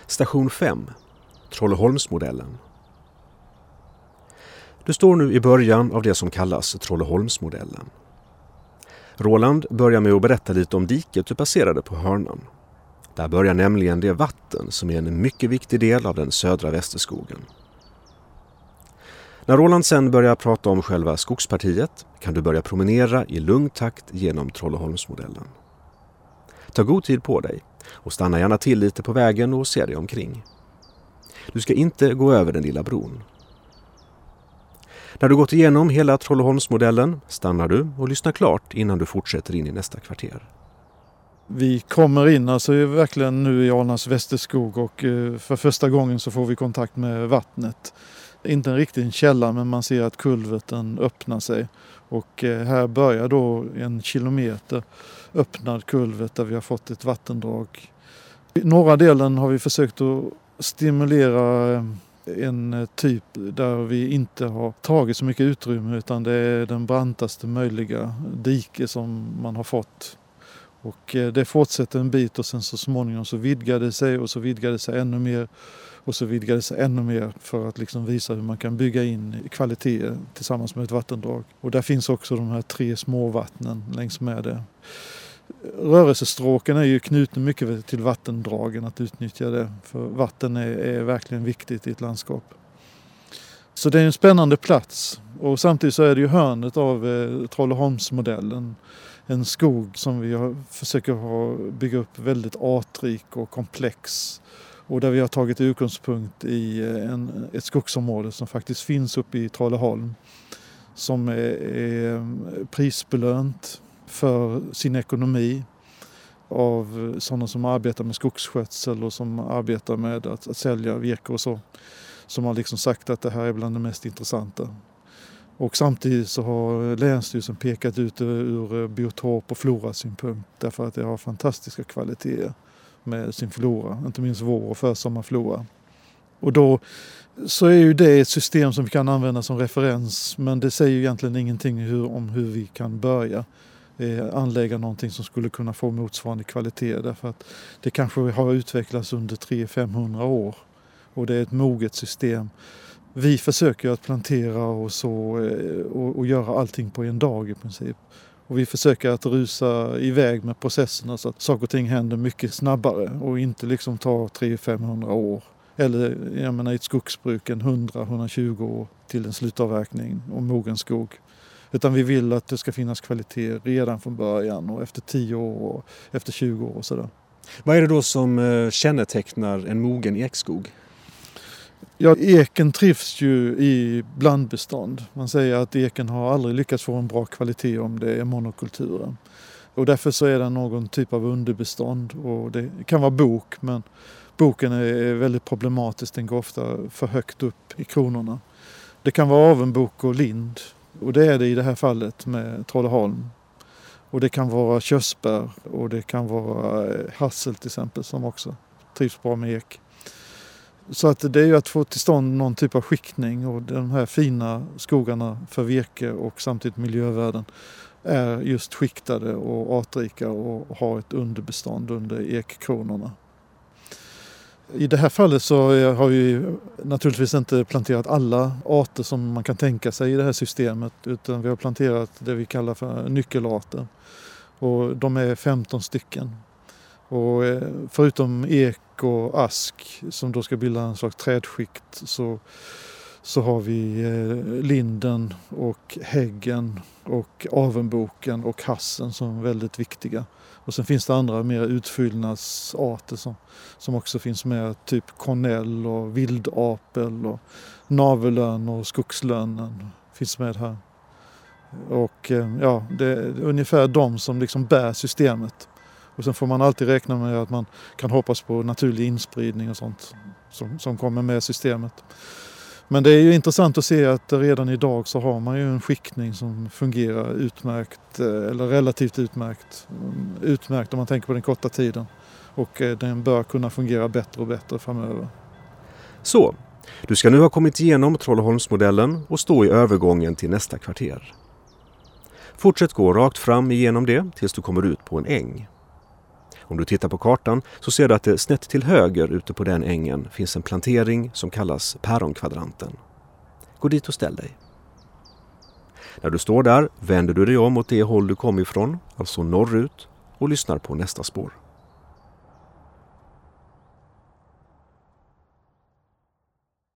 Station 5. Trolleholmsmodellen. Du står nu i början av det som kallas Trolleholmsmodellen. Roland börjar med att berätta lite om diket du passerade på hörnan. Där börjar nämligen det vatten som är en mycket viktig del av den södra Västerskogen. När Roland sen börjar prata om själva skogspartiet kan du börja promenera i lugn takt genom Trolleholmsmodellen. Ta god tid på dig och stanna gärna till lite på vägen och se dig omkring. Du ska inte gå över den lilla bron. När du gått igenom hela Trolleholmsmodellen stannar du och lyssnar klart innan du fortsätter in i nästa kvarter. Vi kommer in alltså verkligen nu i Alnarps Västerskog och för första gången så får vi kontakt med vattnet. Inte en riktig källa, men man ser att kulverten öppnar sig. Och här börjar då 1 kilometer öppnad kulvert där vi har fått ett vattendrag. I norra delen har vi försökt att stimulera en typ där vi inte har tagit så mycket utrymme, utan det är den brantaste möjliga dike som man har fått. Och det fortsätter en bit och sen så småningom så vidgar det sig och så vidgar det sig ännu mer och så vidgar det sig ännu mer för att liksom visa hur man kan bygga in kvalitet tillsammans med ett vattendrag. Och där finns också de här 3 småvattnen längs med det. Rörelsestråken är ju knutna mycket till vattendragen, att utnyttja det, för vatten är verkligen viktigt i ett landskap. Så det är en spännande plats och samtidigt så är det ju hörnet av Trolleholmsmodellen. En skog som vi försöker bygga upp väldigt artrik och komplex. Och där vi har tagit utgångspunkt i ett skogsområde som faktiskt finns uppe i Trolleholm. Som är prisbelönt för sin ekonomi av sådana som arbetar med skogsskötsel och som arbetar med att sälja virke och så. Som har liksom sagt att det här är bland det mest intressanta. Och samtidigt så har Länsstyrelsen pekat ut ur biotop- och florasynpunkt därför att det har fantastiska kvaliteter med sin flora, inte minst vår- och försommarflora. Och då så är ju det ett system som vi kan använda som referens, men det säger ju egentligen ingenting om hur vi kan börja anlägga någonting som skulle kunna få motsvarande kvalitet, därför att det kanske har utvecklats under 300-500 år och det är ett moget system. Vi försöker att plantera och göra allting på en dag i princip. Och vi försöker att rusa iväg med processerna så att saker och ting händer mycket snabbare och inte liksom tar 300-500 år. Eller jag menar i ett skogsbruk 100-120 år till en slutavverkning och mogen skog. Utan vi vill att det ska finnas kvalitet redan från början och efter 10 år och efter 20 år och sådär. Vad är det då som kännetecknar en mogen ekskog? Ja, eken trivs ju i blandbestånd. Man säger att eken har aldrig lyckats få en bra kvalitet om det är monokulturen. Och därför så är det någon typ av underbestånd. Och det kan vara bok, men boken är väldigt problematisk. Den går ofta för högt upp i kronorna. Det kan vara avenbok och lind. Och det är det i det här fallet med Trolleholm. Och det kan vara körsbär och det kan vara hassel till exempel som också trivs bra med ek. Så att det är ju att få till stånd någon typ av skiktning och de här fina skogarna för virke och samtidigt miljövärden är just skiktade och artrika och har ett underbestånd under ekkronorna. I det här fallet så har vi naturligtvis inte planterat alla arter som man kan tänka sig i det här systemet, utan vi har planterat det vi kallar för nyckelarter och de är 15 stycken. Och förutom ek och ask som då ska bilda en slags trädskikt så har vi linden och häggen och avenboken och hassen som är väldigt viktiga. Och sen finns det andra mer utfyllnadsarter som också finns med, typ kornell och vildapel och navellön och skogslönnen finns med här. Och ja, det är ungefär de som liksom bär systemet. Och sen får man alltid räkna med att man kan hoppas på naturlig inspridning och sånt som kommer med systemet. Men det är ju intressant att se att redan idag så har man ju en skiktning som fungerar utmärkt eller relativt utmärkt. Utmärkt om man tänker på den korta tiden. Och den bör kunna fungera bättre och bättre framöver. Så, du ska nu ha kommit igenom Trolleholmsmodellen och stå i övergången till nästa kvarter. Fortsätt gå rakt fram igenom det tills du kommer ut på en äng. Om du tittar på kartan så ser du att det snett till höger ute på den ängen finns en plantering som kallas päronkvadranten. Gå dit och ställ dig. När du står där vänder du dig om åt det håll du kom ifrån, alltså norrut, och lyssnar på nästa spår.